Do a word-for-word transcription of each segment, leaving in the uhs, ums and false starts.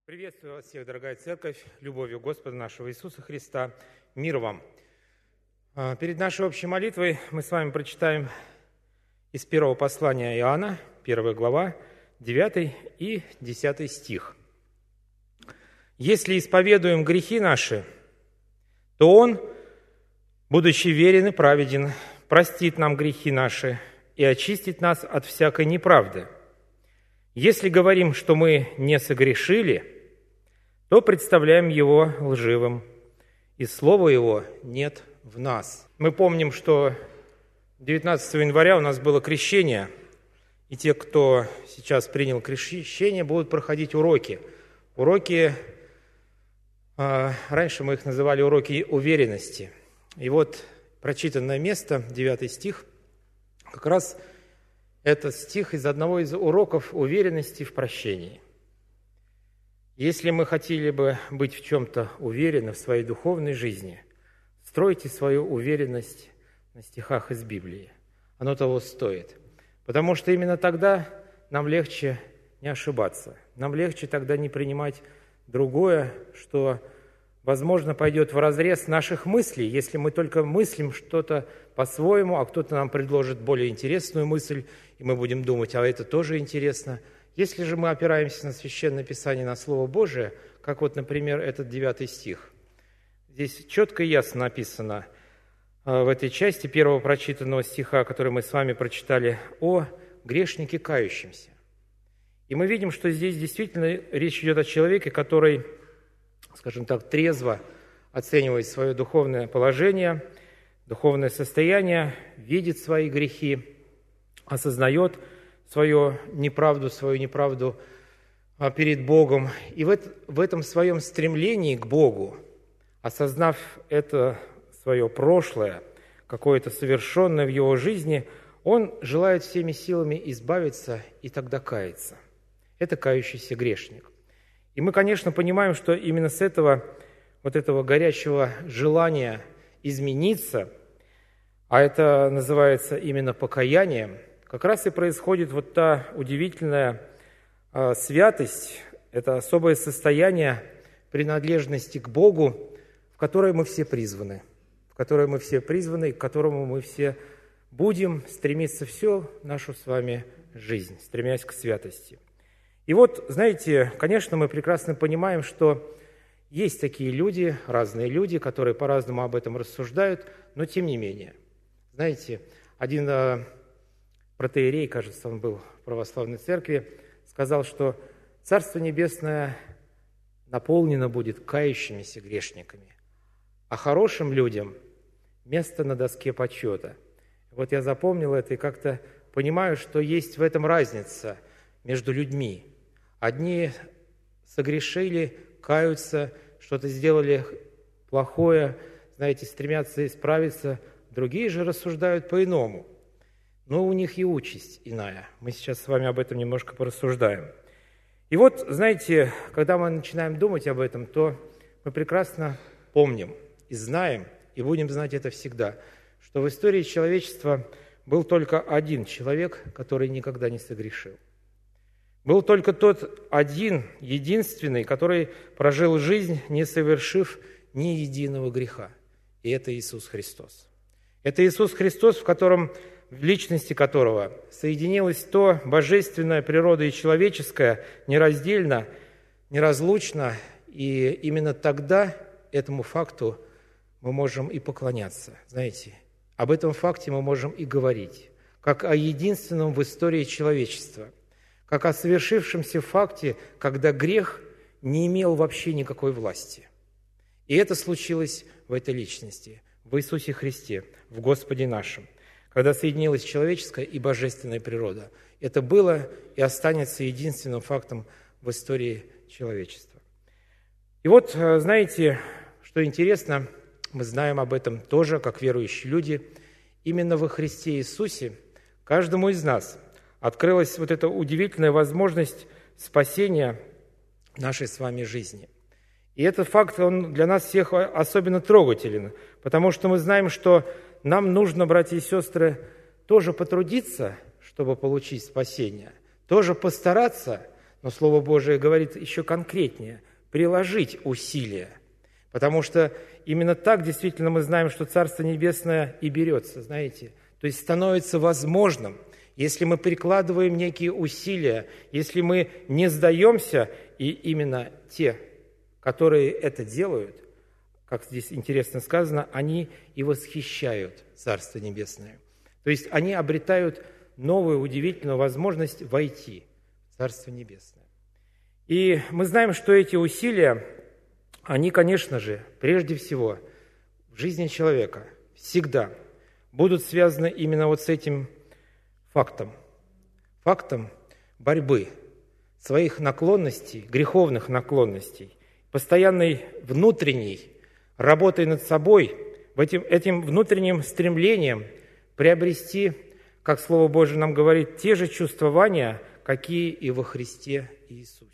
Приветствую вас всех, дорогая церковь, любовью Господа нашего Иисуса Христа. Мир вам! Перед нашей общей молитвой мы с вами прочитаем из первого послания Иоанна, первая глава, девятый и десятый стих. «Если исповедуем грехи наши, то Он, будучи верен и праведен, простит нам грехи наши и очистит нас от всякой неправды. Если говорим, что мы не согрешили, то представляем Его лживым, и Слова Его нет в нас». Мы помним, что девятнадцатого января у нас было крещение, и те, кто сейчас принял крещение, будут проходить уроки. Уроки, раньше мы их называли уроки уверенности. И вот прочитанное место, девятый стих, как раз это стих из одного из уроков уверенности в прощении. Если мы хотели бы быть в чем-то уверены в своей духовной жизни, стройте свою уверенность на стихах из Библии. Оно того стоит. Потому что именно тогда нам легче не ошибаться. Нам легче тогда не принимать другое, что, возможно, пойдет вразрез наших мыслей, если мы только мыслим что-то по-своему, а кто-то нам предложит более интересную мысль, и мы будем думать, а это тоже интересно. Если же мы опираемся на Священное Писание, на Слово Божие, как вот, например, этот девятый стих, здесь четко и ясно написано в этой части первого прочитанного стиха, который мы с вами прочитали, о грешнике кающемся. И мы видим, что здесь действительно речь идет о человеке, который, скажем так, трезво оценивает свое духовное положение, духовное состояние, видит свои грехи, осознает свою неправду, свою неправду перед Богом. И в этом своем стремлении к Богу, осознав это свое прошлое, какое-то совершенное в его жизни, он желает всеми силами избавиться и тогда каяться. Это кающийся грешник. И мы, конечно, понимаем, что именно с этого, вот этого горячего желания измениться, а это называется именно покаянием, как раз и происходит вот та удивительная э, святость, это особое состояние принадлежности к Богу, в которое мы все призваны, в которое мы все призваны, к которому мы все будем стремиться всю нашу с вами жизнь, стремясь к святости. И вот, знаете, конечно, мы прекрасно понимаем, что есть такие люди, разные люди, которые по-разному об этом рассуждают, но тем не менее. Знаете, один э, протоиерей, кажется, он был в православной церкви, сказал, что Царство Небесное наполнено будет кающимися грешниками, а хорошим людям место на доске почета. Вот я запомнил это и как-то понимаю, что есть в этом разница между людьми. Одни согрешили, каются, что-то сделали плохое, знаете, стремятся исправиться, другие же рассуждают по-иному. Но у них и участь иная. Мы сейчас с вами об этом немножко порассуждаем. И вот, знаете, когда мы начинаем думать об этом, то мы прекрасно помним и знаем, и будем знать это всегда, что в истории человечества был только один человек, который никогда не согрешил. Был только тот один, единственный, который прожил жизнь, не совершив ни единого греха. И это Иисус Христос. Это Иисус Христос, в котором в личности которого соединилось то божественная природа и человеческая нераздельно, неразлучно, и именно тогда этому факту мы можем и поклоняться. Знаете, об этом факте мы можем и говорить, как о единственном в истории человечества, как о совершившемся факте, когда грех не имел вообще никакой власти. И это случилось в этой личности, в Иисусе Христе, в Господе нашем, когда соединилась человеческая и божественная природа. Это было и останется единственным фактом в истории человечества. И вот, знаете, что интересно, мы знаем об этом тоже, как верующие люди. Именно во Христе Иисусе каждому из нас открылась вот эта удивительная возможность спасения нашей с вами жизни. И этот факт, он для нас всех особенно трогателен, потому что мы знаем, что нам нужно, братья и сестры, тоже потрудиться, чтобы получить спасение, тоже постараться но Слово Божие говорит еще конкретнее – приложить усилия. Потому что именно так действительно мы знаем, что Царство Небесное и берется, знаете. То есть становится возможным, если мы прикладываем некие усилия, если мы не сдаемся, и именно те, которые это делают, как здесь интересно сказано, они и восхищают Царство Небесное. То есть они обретают новую удивительную возможность войти в Царство Небесное. И мы знаем, что эти усилия, они, конечно же, прежде всего в жизни человека всегда будут связаны именно вот с этим фактом. Фактом борьбы своих наклонностей, греховных наклонностей, постоянной внутренней работой над собой, этим, этим внутренним стремлением приобрести, как Слово Божие нам говорит, те же чувствования, какие и во Христе Иисусе.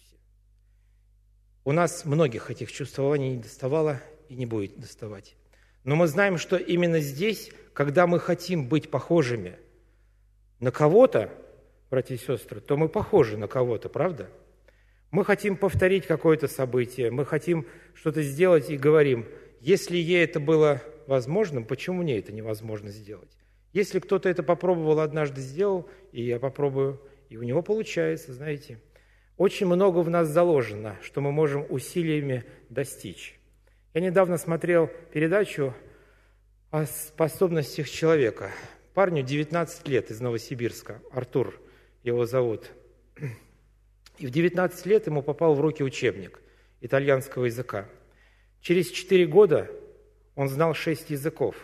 У нас многих этих чувствований не доставало и не будет доставать. Но мы знаем, что именно здесь, когда мы хотим быть похожими на кого-то, братья и сестры, то мы похожи на кого-то, правда? Мы хотим повторить какое-то событие, мы хотим что-то сделать и говорим, если ей это было возможным, почему мне это невозможно сделать? Если кто-то это попробовал, однажды сделал, и я попробую, и у него получается, знаете. Очень много в нас заложено, что мы можем усилиями достичь. Я недавно смотрел передачу о способностях человека. Парню девятнадцать лет из Новосибирска, Артур его зовут. И в девятнадцать лет ему попал в руки учебник итальянского языка. Через четыре года он знал шесть языков.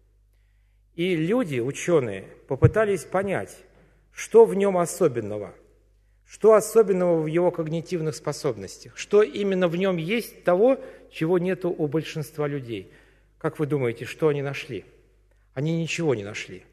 И люди, ученые, попытались понять, что в нем особенного, что особенного в его когнитивных способностях, что именно в нем есть того, чего нету у большинства людей. Как вы думаете, что они нашли? Они ничего не нашли.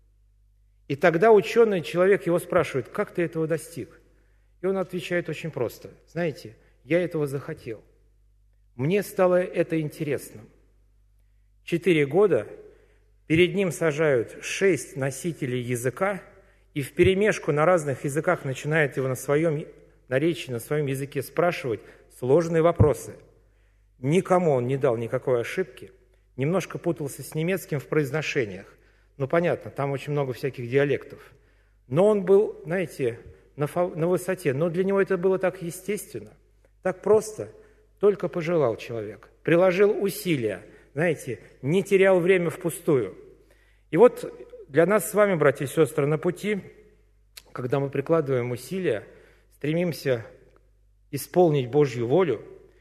И тогда ученый человек его спрашивает, как ты этого достиг? И он отвечает очень просто. Знаете, я этого захотел. Мне стало это интересным. Четыре года перед ним сажают шесть носителей языка, и вперемешку на разных языках начинает его на своем наречии, на своем языке спрашивать сложные вопросы. Никому он не дал никакой ошибки, немножко путался с немецким в произношениях. Ну, понятно, там очень много всяких диалектов. Но он был, знаете, на, фа- на высоте. Но для него это было так естественно, так просто. Только пожелал человек, приложил усилия, знаете, не терял время впустую. И вот для нас с вами, братья и сестры, на пути, когда мы прикладываем усилия, стремимся исполнить Божью волю,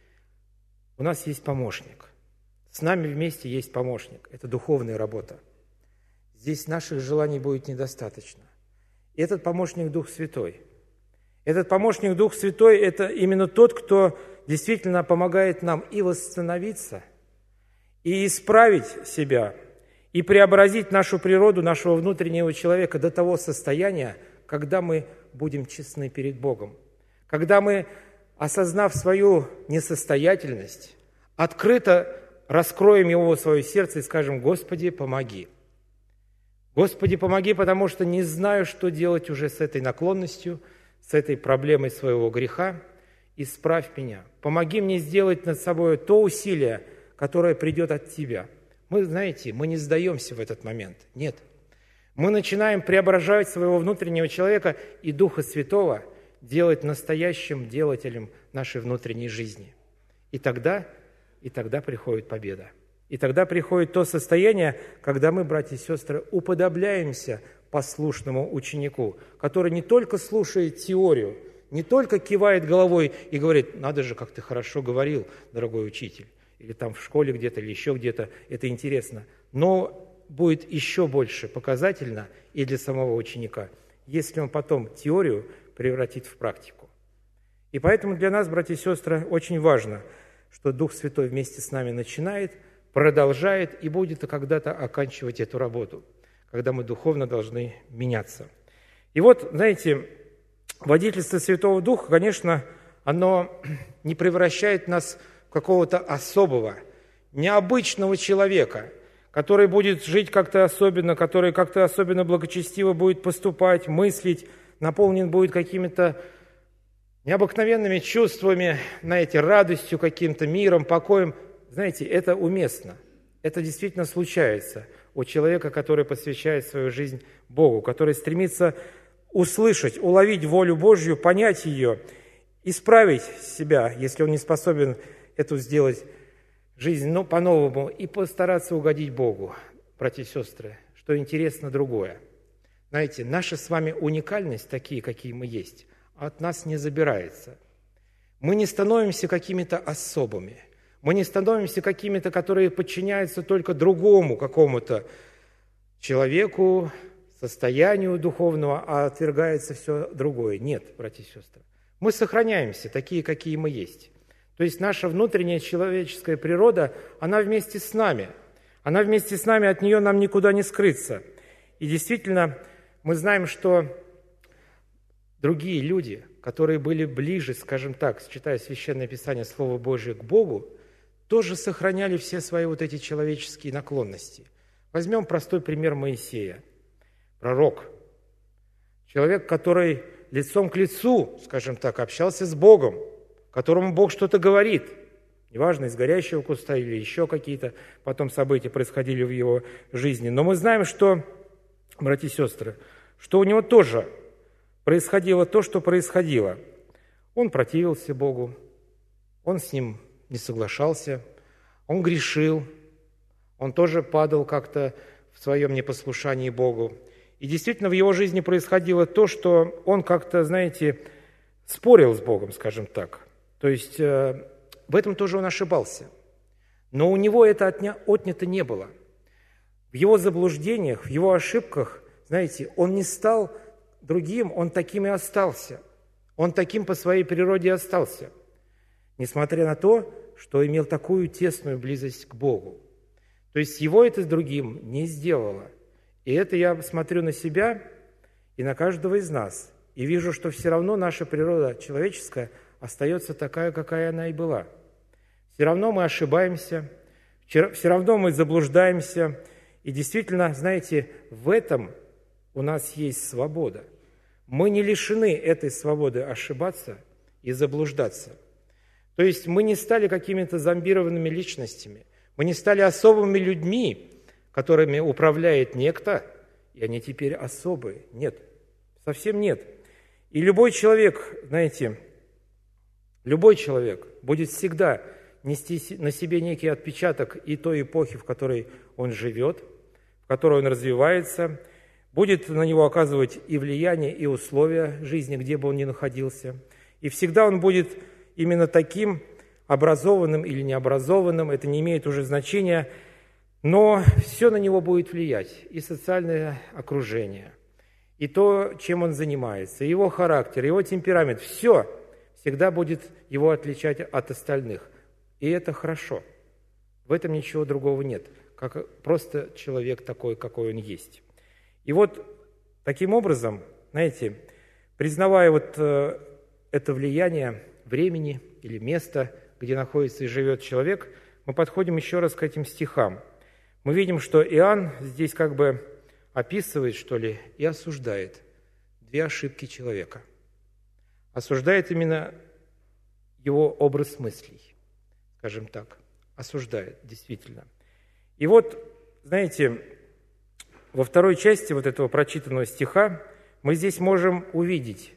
у нас есть помощник. С нами вместе есть помощник. Это духовная работа. Здесь наших желаний будет недостаточно. И этот помощник Дух Святой. Этот помощник Дух Святой – это именно тот, кто действительно помогает нам и восстановиться, и исправить себя, и преобразить нашу природу, нашего внутреннего человека до того состояния, когда мы будем честны перед Богом. Когда мы, осознав свою несостоятельность, открыто раскроем Его свое сердце и скажем: «Господи, помоги». Господи, помоги, потому что не знаю, что делать уже с этой наклонностью, с этой проблемой своего греха. Исправь меня. Помоги мне сделать над собой то усилие, которое придет от Тебя. Мы, знаете, мы не сдаемся в этот момент. Нет. Мы начинаем преображать своего внутреннего человека и Духа Святого делать настоящим делателем нашей внутренней жизни. И тогда, и тогда приходит победа. И тогда приходит то состояние, когда мы, братья и сестры, уподобляемся послушному ученику, который не только слушает теорию, не только кивает головой и говорит: «Надо же, как ты хорошо говорил, дорогой учитель», или там в школе где-то, или еще где-то, это интересно, но будет еще больше показательно и для самого ученика, если он потом теорию превратит в практику. И поэтому для нас, братья и сестры, очень важно, что Дух Святой вместе с нами начинает, продолжает и будет когда-то оканчивать эту работу, когда мы духовно должны меняться. И вот, знаете, водительство Святого Духа, конечно, оно не превращает нас в какого-то особого, необычного человека, который будет жить как-то особенно, который как-то особенно благочестиво будет поступать, мыслить, наполнен будет какими-то необыкновенными чувствами, знаете, радостью каким-то, миром, покоем. Знаете, это уместно. Это действительно случается у человека, который посвящает свою жизнь Богу, который стремится услышать, уловить волю Божью, понять ее, исправить себя, если он не способен эту сделать жизнь ну, по-новому, и постараться угодить Богу, братья и сестры. Что интересно другое. Знаете, наша с вами уникальность, такие, какие мы есть, от нас не забирается. Мы не становимся какими-то особыми. Мы не становимся какими-то, которые подчиняются только другому какому-то человеку, состоянию духовного, а отвергается все другое. Нет, братья и сестры. Мы сохраняемся, такие, какие мы есть. То есть наша внутренняя человеческая природа, она вместе с нами. Она вместе с нами, от нее нам никуда не скрыться. И действительно, мы знаем, что другие люди, которые были ближе, скажем так, читая Священное Писание, Слово Божие к Богу, тоже сохраняли все свои вот эти человеческие наклонности. Возьмем простой пример Моисея, пророк, человек, который лицом к лицу, скажем так, общался с Богом, которому Бог что-то говорит, неважно, из горящего куста или еще какие-то потом события происходили в его жизни. Но мы знаем, что, братья и сестры, что у него тоже происходило то, что происходило. Он противился Богу, он с ним не соглашался, он грешил, он тоже падал как-то в своем непослушании Богу. И действительно в его жизни происходило то, что он как-то, знаете, спорил с Богом, скажем так. То есть э, в этом тоже он ошибался. Но у него это отня... отнято не было. В его заблуждениях, в его ошибках, знаете, он не стал другим, он таким и остался. Он таким по своей природе и остался. Несмотря на то, что имел такую тесную близость к Богу. То есть его это с другим не сделало. И это я смотрю на себя и на каждого из нас. И вижу, что все равно наша природа человеческая остается такая, какая она и была. Все равно мы ошибаемся, все равно мы заблуждаемся. И действительно, знаете, в этом у нас есть свобода. Мы не лишены этой свободы ошибаться и заблуждаться. То есть мы не стали какими-то зомбированными личностями, мы не стали особыми людьми, которыми управляет некто, и они теперь особые. Нет, совсем нет. И любой человек, знаете, любой человек будет всегда нести на себе некий отпечаток и той эпохи, в которой он живет, в которой он развивается, будет на него оказывать и влияние, и условия жизни, где бы он ни находился. И всегда он будет именно таким образованным или необразованным, это не имеет уже значения, но все на него будет влиять, и социальное окружение, и то, чем он занимается, его характер, его темперамент, все всегда будет его отличать от остальных. И это хорошо. В этом ничего другого нет, как просто человек такой, какой он есть. И вот таким образом, знаете, признавая вот это влияние времени или места, где находится и живет человек, мы подходим еще раз к этим стихам. Мы видим, что Иоанн здесь как бы описывает, что ли, и осуждает две ошибки человека. Осуждает именно его образ мыслей, скажем так. Осуждает, действительно. И вот, знаете, во второй части вот этого прочитанного стиха мы здесь можем увидеть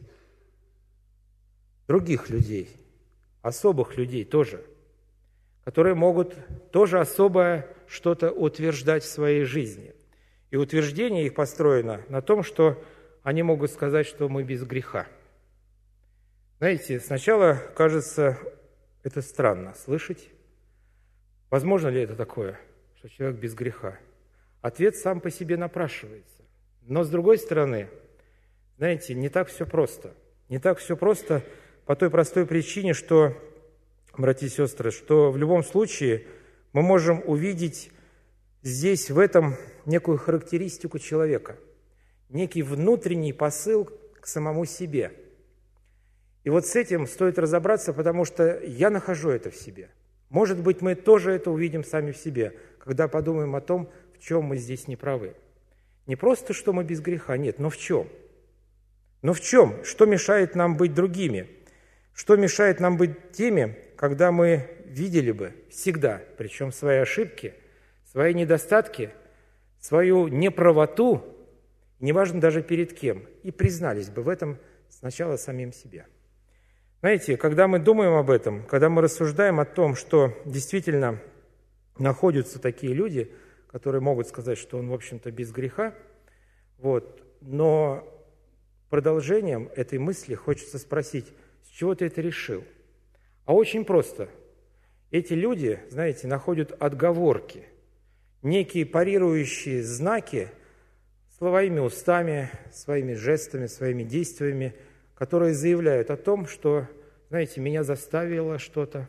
других людей, особых людей тоже, которые могут тоже особое что-то утверждать в своей жизни. И утверждение их построено на том, что они могут сказать, что мы без греха. Знаете, сначала кажется это странно слышать. Возможно ли это такое, что человек без греха? Ответ сам по себе напрашивается. Но с другой стороны, знаете, не так все просто. Не так все просто по той простой причине, что, братья и сестры, что в любом случае мы можем увидеть здесь, в этом, некую характеристику человека, некий внутренний посыл к самому себе. И вот с этим стоит разобраться, потому что я нахожу это в себе. Может быть, мы тоже это увидим сами в себе, когда подумаем о том, в чем мы здесь не правы. Не просто, что мы без греха, нет, но в чем? Но в чем? Что мешает нам быть другими? Что мешает нам быть теми, когда мы видели бы всегда, причем свои ошибки, свои недостатки, свою неправоту, неважно даже перед кем, и признались бы в этом сначала самим себе. Знаете, когда мы думаем об этом, когда мы рассуждаем о том, что действительно находятся такие люди, которые могут сказать, что он, в общем-то, без греха, вот, но продолжением этой мысли хочется спросить, с чего ты это решил? А очень просто. Эти люди, знаете, находят отговорки, некие парирующие знаки словами устами, своими жестами, своими действиями, которые заявляют о том, что, знаете, меня заставило что-то,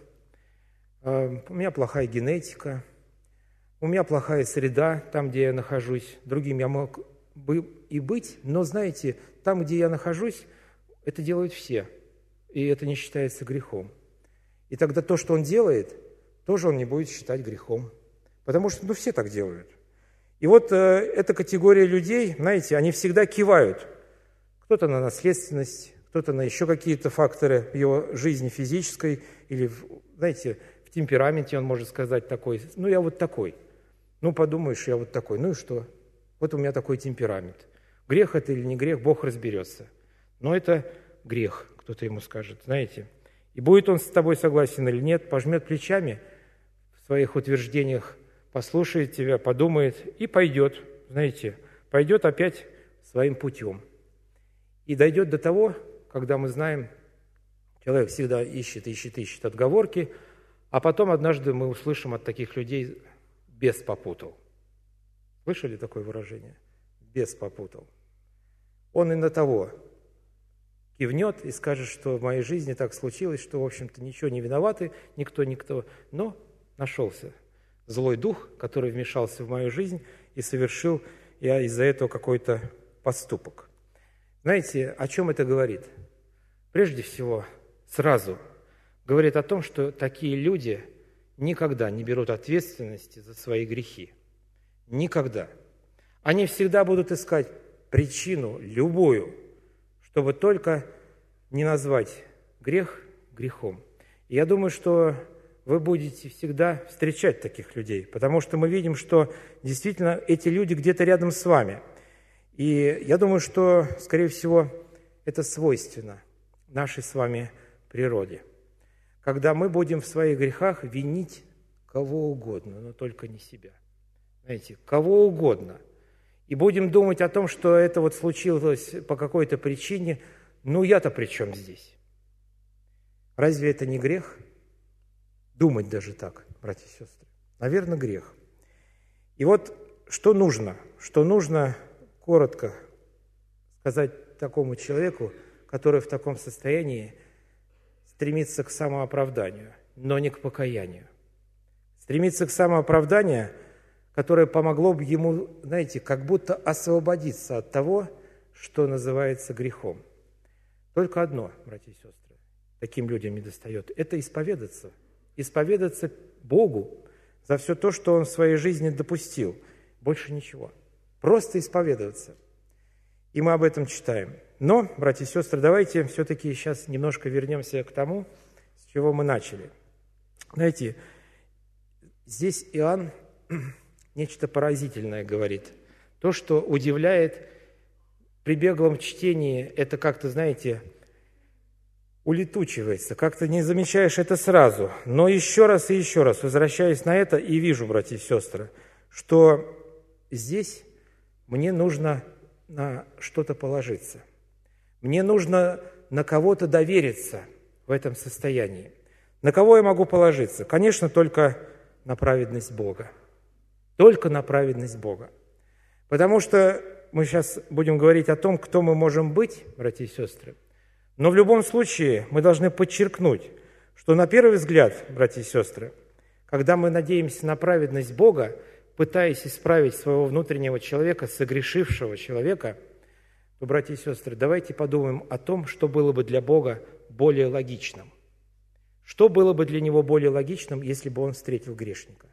у меня плохая генетика, у меня плохая среда, там, где я нахожусь, другим я мог бы и быть, но, знаете, там, где я нахожусь, это делают все, и это не считается грехом. И тогда то, что он делает, тоже он не будет считать грехом, потому что, ну, все так делают. И вот э, эта категория людей, знаете, они всегда кивают. Кто-то на наследственность, кто-то на еще какие-то факторы в его жизни физической, или, знаете, в темпераменте он может сказать такой, ну, я вот такой. Ну, подумаешь, я вот такой, ну и что? Вот у меня такой темперамент. Грех это или не грех, Бог разберется. Но это грех, кто-то ему скажет, знаете. И будет он с тобой согласен или нет, пожмет плечами в своих утверждениях, послушает тебя, подумает и пойдет, знаете, пойдет опять своим путем. И дойдет до того, когда мы знаем, человек всегда ищет, ищет, ищет отговорки, а потом однажды мы услышим от таких людей «бес попутал». Слышали такое выражение? «Бес попутал». Он и на того кивнет и скажет, что в моей жизни так случилось, что, в общем-то, ничего не виноваты, никто, никто, но нашелся злой дух, который вмешался в мою жизнь и совершил я из-за этого какой-то поступок. Знаете, о чем это говорит? Прежде всего, сразу говорит о том, что такие люди никогда не берут ответственности за свои грехи. Никогда. Они всегда будут искать причину, любую, чтобы только не назвать грех грехом. И я думаю, что вы будете всегда встречать таких людей, потому что мы видим, что действительно эти люди где-то рядом с вами. И я думаю, что, скорее всего, это свойственно нашей с вами природе. Когда мы будем в своих грехах винить кого угодно, но только не себя. Знаете, кого угодно. И будем думать о том, что это вот случилось по какой-то причине, ну я-то при чем здесь? Разве это не грех? Думать даже так, братья и сестры. Наверное, грех. И вот что нужно? Что нужно коротко сказать такому человеку, который в таком состоянии стремится к самооправданию, но не к покаянию. Стремится к самооправданию, которое помогло бы ему, знаете, как будто освободиться от того, что называется грехом. Только одно, братья и сестры, таким людям недостает – это исповедаться. Исповедаться Богу за все то, что он в своей жизни допустил. Больше ничего. Просто исповедоваться. И мы об этом читаем. Но, братья и сестры, давайте все-таки сейчас немножко вернемся к тому, с чего мы начали. Знаете, здесь Иоанн нечто поразительное говорит. То, что удивляет при беглом чтении, это как-то, знаете, улетучивается, как-то не замечаешь это сразу. Но еще раз и еще раз, возвращаясь на это, и вижу, братья и сестры, что здесь мне нужно на что-то положиться. Мне нужно на кого-то довериться в этом состоянии. На кого я могу положиться? Конечно, только на праведность Бога. Только на праведность Бога. Потому что мы сейчас будем говорить о том, кто мы можем быть, братья и сестры. Но в любом случае мы должны подчеркнуть, что на первый взгляд, братья и сестры, когда мы надеемся на праведность Бога, пытаясь исправить своего внутреннего человека, согрешившего человека, то, братья и сестры, давайте подумаем о том, что было бы для Бога более логичным. Что было бы для Него более логичным, если бы Он встретил грешника?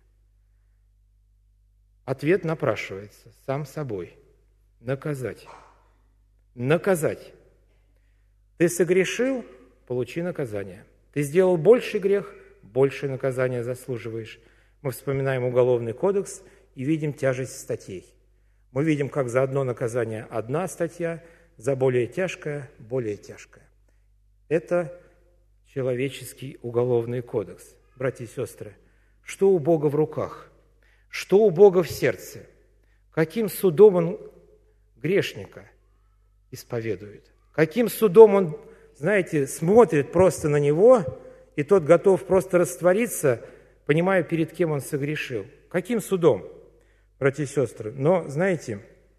Ответ напрашивается сам собой. Наказать. Наказать. Ты согрешил, получи наказание. Ты сделал больший грех, большее наказание заслуживаешь. Мы вспоминаем Уголовный кодекс и видим тяжесть статей. Мы видим, как за одно наказание одна статья, за более тяжкое – более тяжкое. Это человеческий Уголовный кодекс. Братья и сестры, что у Бога в руках? Что у Бога в сердце? Каким судом Он грешника исповедует? Каким судом Он, знаете, смотрит просто на него, и тот готов просто раствориться, понимая, перед кем он согрешил? Каким судом, братья и сестры? Но, знаете,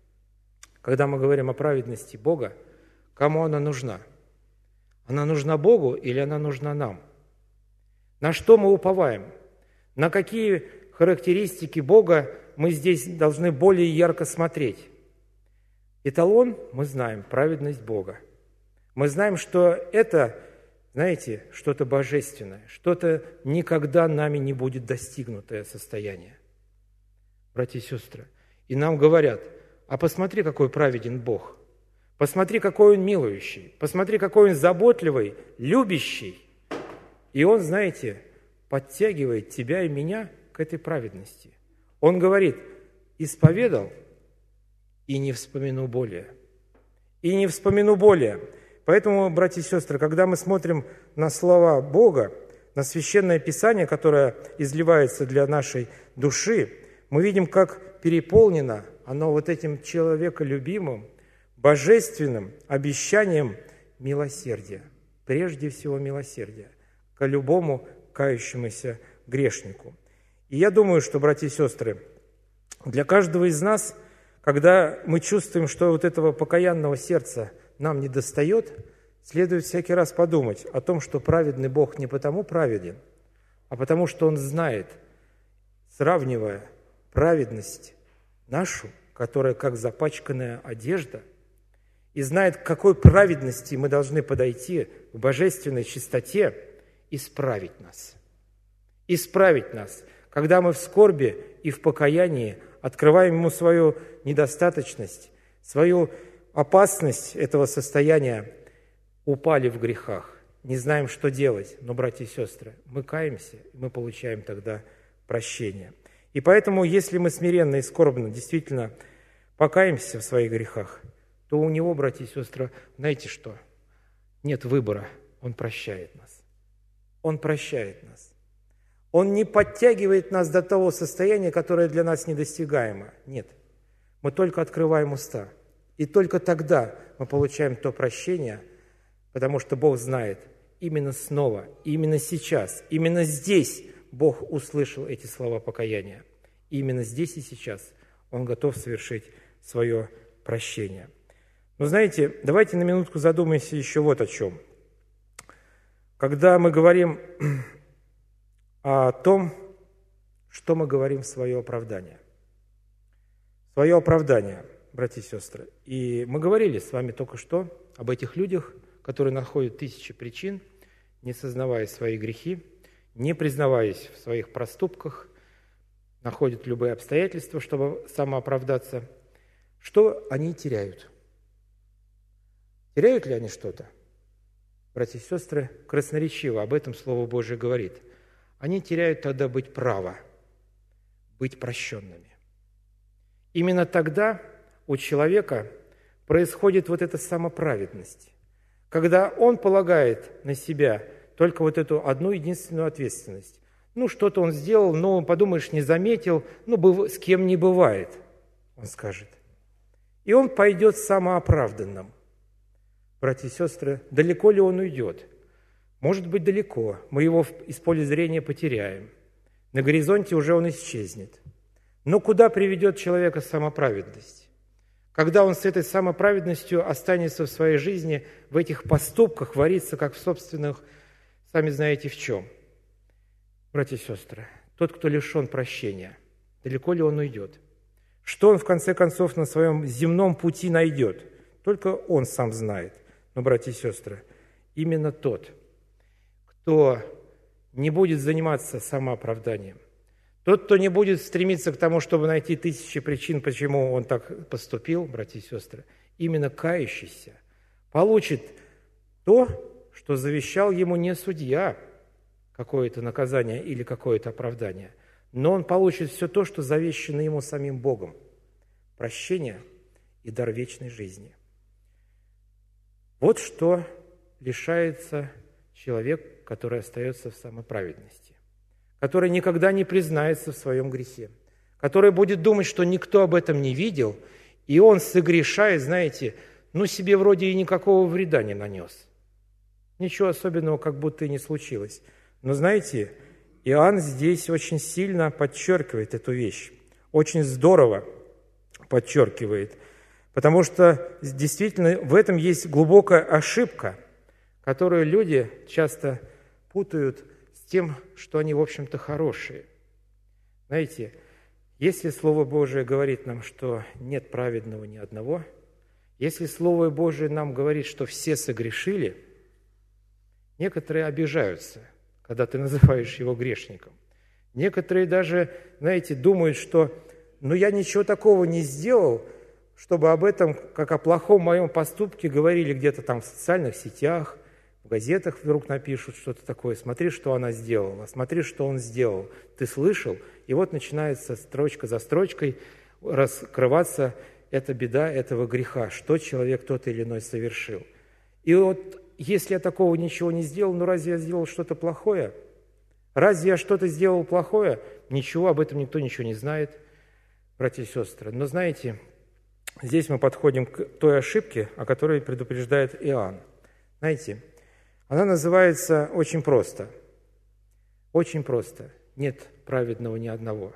когда мы говорим о праведности Бога, кому она нужна? Она нужна Богу или она нужна нам? На что мы уповаем? На какие характеристики Бога мы здесь должны более ярко смотреть? Эталон, мы знаем, праведность Бога. Мы знаем, что это, знаете, что-то божественное, что-то никогда нами не будет достигнутое состояние. Братья и сестры, и нам говорят, а посмотри, какой праведен Бог, посмотри, какой Он милующий, посмотри, какой Он заботливый, любящий. И Он, знаете, подтягивает тебя и меня к этой праведности. Он говорит, исповедал и не вспомину более. И не вспомину более. Поэтому, братья и сестры, когда мы смотрим на слова Бога, на Священное Писание, которое изливается для нашей души, мы видим, как переполнено оно вот этим человеколюбимым, божественным обещанием милосердия. Прежде всего милосердия к любому кающемуся грешнику. И я думаю, что, братья и сестры, для каждого из нас, когда мы чувствуем, что вот этого покаянного сердца нам не достает, следует всякий раз подумать о том, что праведный Бог не потому праведен, а потому что Он знает, сравнивая праведность нашу, которая как запачканная одежда, и знает, к какой праведности мы должны подойти, к божественной чистоте, исправить нас. Исправить нас, когда мы в скорби и в покаянии открываем Ему свою недостаточность, свою опасность этого состояния, упали в грехах, не знаем, что делать. Но, братья и сестры, мы каемся, и мы получаем тогда прощение. И поэтому, если мы смиренно и скорбно действительно покаемся в своих грехах, то у Него, братья и сестры, знаете что? Нет выбора, Он прощает нас. Он прощает нас. Он не подтягивает нас до того состояния, которое для нас недостигаемо. Нет, мы только открываем уста. И только тогда мы получаем то прощение, потому что Бог знает, именно снова, именно сейчас, именно здесь Бог услышал эти слова покаяния. И именно здесь и сейчас Он готов совершить свое прощение. Но знаете, давайте на минутку задумаемся еще вот о чем. Когда мы говорим о том, что мы говорим в свое оправдание. Свое оправдание, братья и сестры. И мы говорили с вами только что об этих людях, которые находят тысячи причин, не сознавая свои грехи, не признаваясь в своих проступках, находят любые обстоятельства, чтобы самооправдаться. Что они теряют? Теряют ли они что-то? Братья и сестры, красноречиво об этом Слово Божие говорит. Они теряют тогда быть право, быть прощенными. Именно тогда у человека происходит вот эта самоправедность, когда он полагает на себя только вот эту одну единственную ответственность. Ну, что-то он сделал, но, подумаешь, не заметил, ну, с кем не бывает, он скажет. И он пойдет самооправданным. Братья и сестры, далеко ли он уйдет? Может быть, далеко. Мы его из поля зрения потеряем. На горизонте уже он исчезнет. Но куда приведет человека самоправедность? Когда он с этой самоправедностью останется в своей жизни, в этих поступках, варится, как в собственных, сами знаете в чем. Братья и сестры, тот, кто лишен прощения, далеко ли он уйдет? Что он, в конце концов, на своем земном пути найдет? Только он сам знает. Но, братья и сестры, именно тот, кто не будет заниматься самооправданием, тот, кто не будет стремиться к тому, чтобы найти тысячи причин, почему он так поступил, братья и сестры, именно кающийся, получит то, что завещал ему не судья какое-то наказание или какое-то оправдание, но он получит все то, что завещано ему самим Богом – прощение и дар вечной жизни. Вот что лишается человек, который остается в самой праведности, который никогда не признается в своем грехе, который будет думать, что никто об этом не видел, и он, согрешает, знаете, ну, себе вроде и никакого вреда не нанес. Ничего особенного как будто и не случилось. Но, знаете, Иоанн здесь очень сильно подчеркивает эту вещь, очень здорово подчеркивает, потому что действительно в этом есть глубокая ошибка, которую люди часто путают с тем, что они, в общем-то, хорошие. Знаете, если Слово Божие говорит нам, что нет праведного ни одного, если Слово Божие нам говорит, что все согрешили, некоторые обижаются, когда ты называешь его грешником. Некоторые даже, знаете, думают, что «ну я ничего такого не сделал», чтобы об этом, как о плохом моем поступке, говорили где-то там в социальных сетях, в газетах вдруг напишут что-то такое. Смотри, что она сделала, смотри, что он сделал. Ты слышал? И вот начинается строчка за строчкой раскрываться эта беда этого греха, что человек тот или иной совершил. И вот если я такого ничего не сделал, ну разве я сделал что-то плохое? Разве я что-то сделал плохое? Ничего, об этом никто ничего не знает, братья и сестры. Но знаете, здесь мы подходим к той ошибке, о которой предупреждает Иоанн. Знаете, она называется очень просто. Очень просто. Нет праведного ни одного.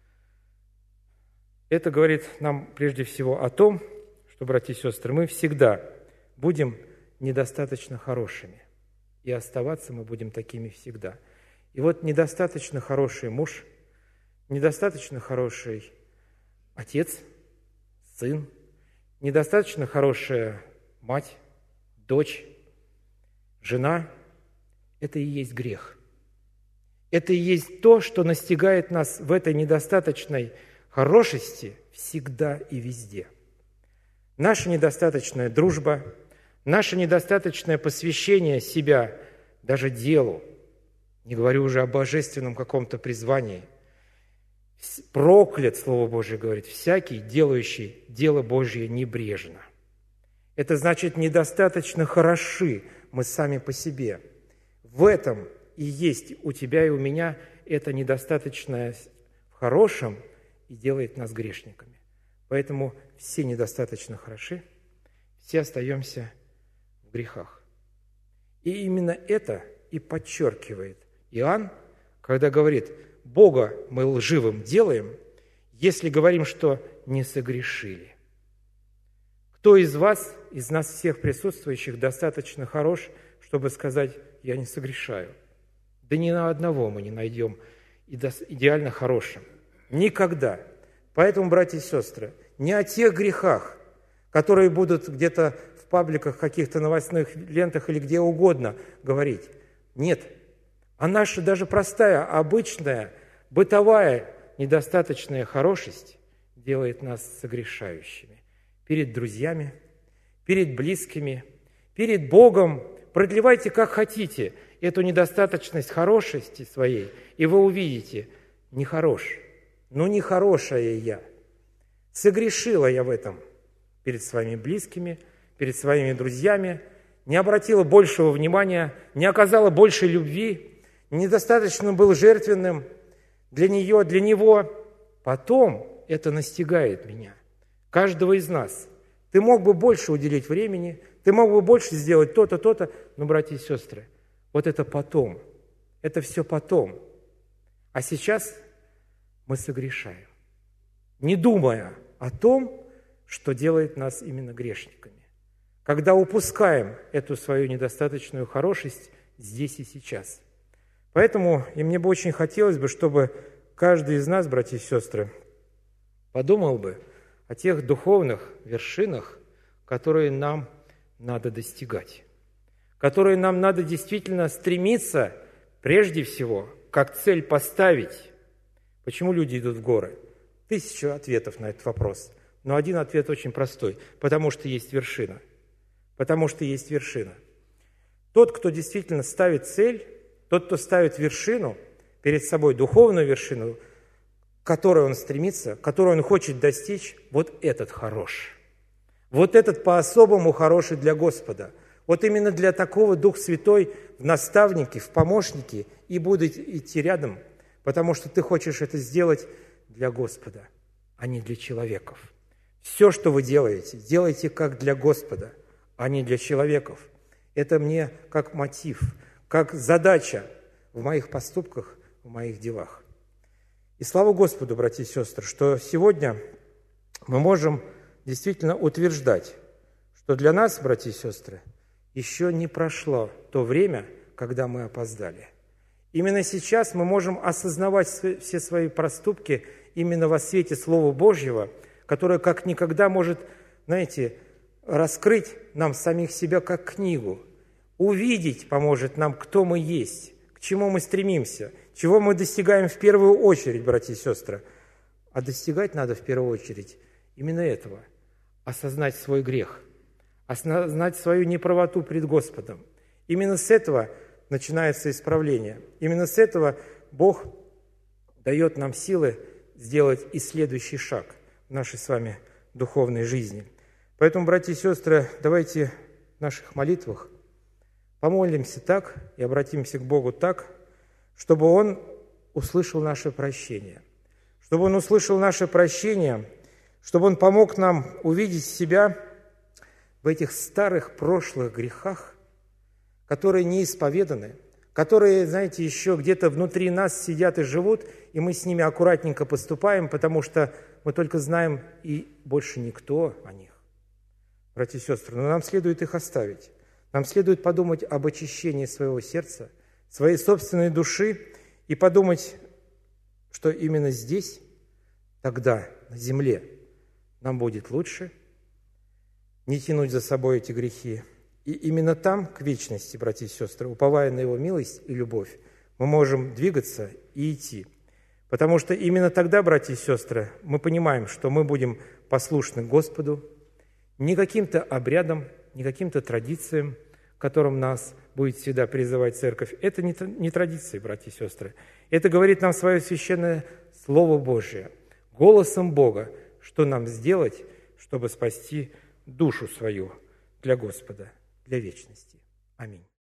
Это говорит нам прежде всего о том, что, братья и сестры, мы всегда будем недостаточно хорошими. И оставаться мы будем такими всегда. И вот недостаточно хороший муж, недостаточно хороший отец, сын, недостаточно хорошая мать, дочь, жена – это и есть грех. Это и есть то, что настигает нас в этой недостаточной хорошести всегда и везде. Наша недостаточная дружба, наше недостаточное посвящение себя даже делу, не говорю уже о божественном каком-то призвании. Проклят, Слово Божие говорит, всякий, делающий дело Божье небрежно. Это значит, недостаточно хороши мы сами по себе. В этом и есть у тебя и у меня это недостаточное в хорошем и делает нас грешниками. Поэтому все недостаточно хороши, все остаемся в грехах. И именно это и подчеркивает Иоанн, когда говорит, Бога мы лживым делаем, если говорим, что не согрешили. Кто из вас, из нас всех присутствующих, достаточно хорош, чтобы сказать, я не согрешаю? Да ни на одного мы не найдем идеально хорошим. Никогда. Поэтому, братья и сестры, не о тех грехах, которые будут где-то в пабликах, каких-то новостных лентах или где угодно говорить. Нет. А наша даже простая, обычная, бытовая, недостаточная хорошесть делает нас согрешающими. Перед друзьями, перед близкими, перед Богом. Продлевайте, как хотите, эту недостаточность хорошести своей, и вы увидите, нехорош, ну нехорошая я. Согрешила я в этом перед своими близкими, перед своими друзьями, не обратила большего внимания, не оказала большей любви, недостаточно был жертвенным для нее, для него. Потом это настигает меня, каждого из нас. Ты мог бы больше уделить времени, ты мог бы больше сделать то-то, то-то, но, братья и сестры, вот это потом, это все потом. А сейчас мы согрешаем, не думая о том, что делает нас именно грешниками. Когда упускаем эту свою недостаточную хорошесть здесь и сейчас. Поэтому и мне бы очень хотелось бы, чтобы каждый из нас, братья и сестры, подумал бы о тех духовных вершинах, которые нам надо достигать, которые нам надо действительно стремиться прежде всего, как цель поставить. Почему люди идут в горы? Тысячу ответов на этот вопрос. Но один ответ очень простой. Потому что есть вершина. Потому что есть вершина. Тот, кто действительно ставит цель, тот, кто ставит вершину перед собой, духовную вершину, к которой он стремится, которую он хочет достичь, вот этот хорош. Вот этот по-особому хороший для Господа. Вот именно для такого Дух Святой в наставнике, в помощнике и будет идти рядом, потому что ты хочешь это сделать для Господа, а не для человеков. Все, что вы делаете, делайте как для Господа, а не для человеков. Это мне как мотив, как задача в моих поступках, в моих делах. И слава Господу, братья и сестры, что сегодня мы можем действительно утверждать, что для нас, братья и сестры, еще не прошло то время, когда мы опоздали. Именно сейчас мы можем осознавать все свои проступки именно во свете Слова Божьего, которое как никогда может, знаете, раскрыть нам самих себя как книгу, увидеть поможет нам, кто мы есть, к чему мы стремимся, чего мы достигаем в первую очередь, братья и сестры. А достигать надо в первую очередь именно этого – осознать свой грех, осознать свою неправоту пред Господом. Именно с этого начинается исправление. Именно с этого Бог дает нам силы сделать и следующий шаг в нашей с вами духовной жизни. Поэтому, братья и сестры, давайте в наших молитвах помолимся так и обратимся к Богу так, чтобы Он услышал наше прощение, чтобы Он услышал наше прощение, чтобы Он помог нам увидеть себя в этих старых прошлых грехах, которые не исповеданы, которые, знаете, еще где-то внутри нас сидят и живут, и мы с ними аккуратненько поступаем, потому что мы только знаем и больше никто о них. Братья и сестры, но нам следует их оставить. Нам следует подумать об очищении своего сердца, своей собственной души и подумать, что именно здесь, тогда, на земле, нам будет лучше не тянуть за собой эти грехи. И именно там, к вечности, братья и сестры, уповая на Его милость и любовь, мы можем двигаться и идти. Потому что именно тогда, братья и сестры, мы понимаем, что мы будем послушны Господу, не каким-то обрядам, не каким-то традициям, к которым нас будет всегда призывать церковь. Это не, не традиции, братья и сестры. Это говорит нам свое священное Слово Божие, голосом Бога, что нам сделать, чтобы спасти душу свою для Господа, для вечности. Аминь.